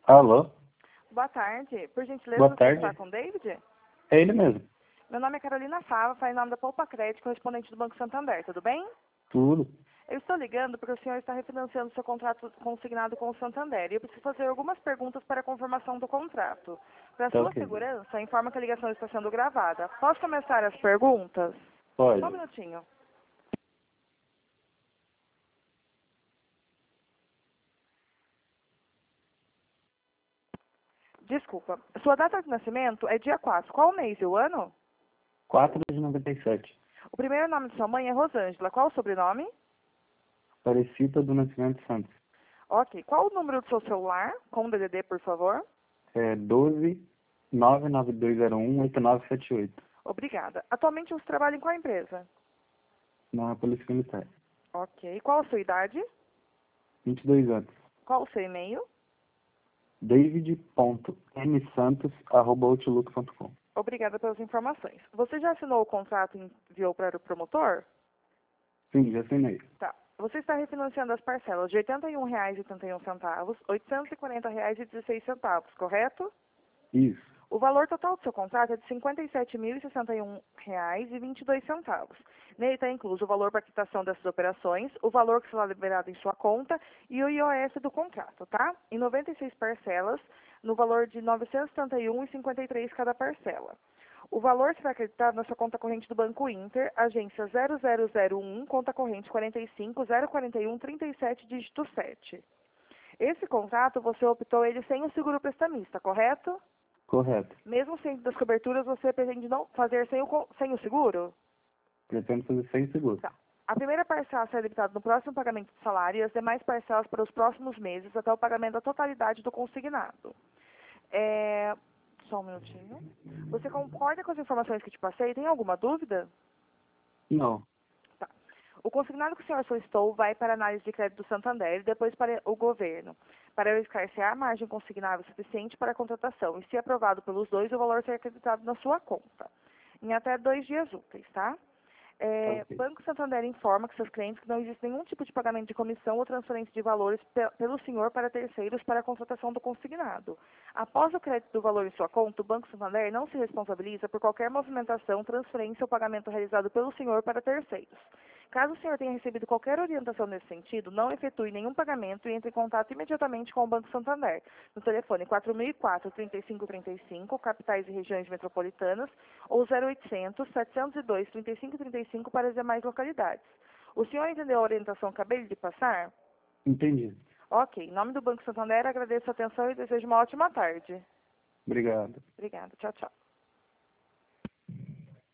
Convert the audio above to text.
Alô? Boa tarde. Por gentileza, Boa você tarde. está com o David? É ele mesmo. Meu nome é Carolina Fava, faz em nome da Poupa Crédito, correspondente do Banco Santander, tudo bem? Tudo. Eu estou ligando porque o senhor está refinanciando seu contrato consignado com o Santander e eu preciso fazer algumas perguntas para a confirmação do contrato. Para Tá sua ok. segurança, informa que a ligação está sendo gravada. Posso começar as perguntas? Só um Pode. minutinho. Desculpa. Sua data de nascimento é dia 4. Qual o mês e o ano? 4 de 97. O primeiro nome de sua mãe é Rosângela. Qual o sobrenome? Aparecida do Nascimento Santos. Ok. Qual o número do seu celular? Com o DDD, por favor. É 12 99201 8978. Obrigada. Atualmente você trabalha em qual empresa? Na Polícia Militar. Ok. Qual a sua idade? 22 anos. Qual o seu e-mail? david.msantos@outlook.com. Obrigada pelas informações. Você já assinou o contrato e enviou para o promotor? Sim, já assinei. Tá. Você está refinanciando as parcelas de R$ 81,81, R$ 840,16, correto? Isso. O valor total do seu contrato é de R$ 57.061,22. Nele está incluso o valor para quitação dessas operações, o valor que será liberado em sua conta e o IOS do contrato, tá? Em 96 parcelas, no valor de R$ 971,53 cada parcela. O valor será acreditado na sua conta corrente do Banco Inter, agência 0001, conta corrente 4504137, dígito 7. Esse contrato você optou ele sem o seguro prestamista, correto? Correto. Mesmo sem das coberturas, você pretende não fazer sem o seguro? Pretendo fazer sem seguro. Tá. A primeira parcela será debitada no próximo pagamento de salário e as demais parcelas para os próximos meses até o pagamento da totalidade do consignado. Só um minutinho. Você concorda com as informações que te passei? Tem alguma dúvida? Não. Tá. O consignado que o senhor solicitou vai para a análise de crédito do Santander e depois para o governo, para esclarecer a margem consignável suficiente para a contratação e, se aprovado pelos dois, o valor será acreditado na sua conta, em até 2 dias úteis, tá? Tá ok. Banco Santander informa que seus clientes que não existe nenhum tipo de pagamento de comissão ou transferência de valores pelo senhor para terceiros para a contratação do consignado. Após o crédito do valor em sua conta, o Banco Santander não se responsabiliza por qualquer movimentação, transferência ou pagamento realizado pelo senhor para terceiros. Caso o senhor tenha recebido qualquer orientação nesse sentido, não efetue nenhum pagamento e entre em contato imediatamente com o Banco Santander, no telefone 4004-3535, capitais e regiões metropolitanas, ou 0800-702-3535 para as demais localidades. O senhor entendeu a orientação que acabei de passar? Entendi. Ok. Em nome do Banco Santander, agradeço a atenção e desejo uma ótima tarde. Obrigado. Obrigada. Tchau, tchau.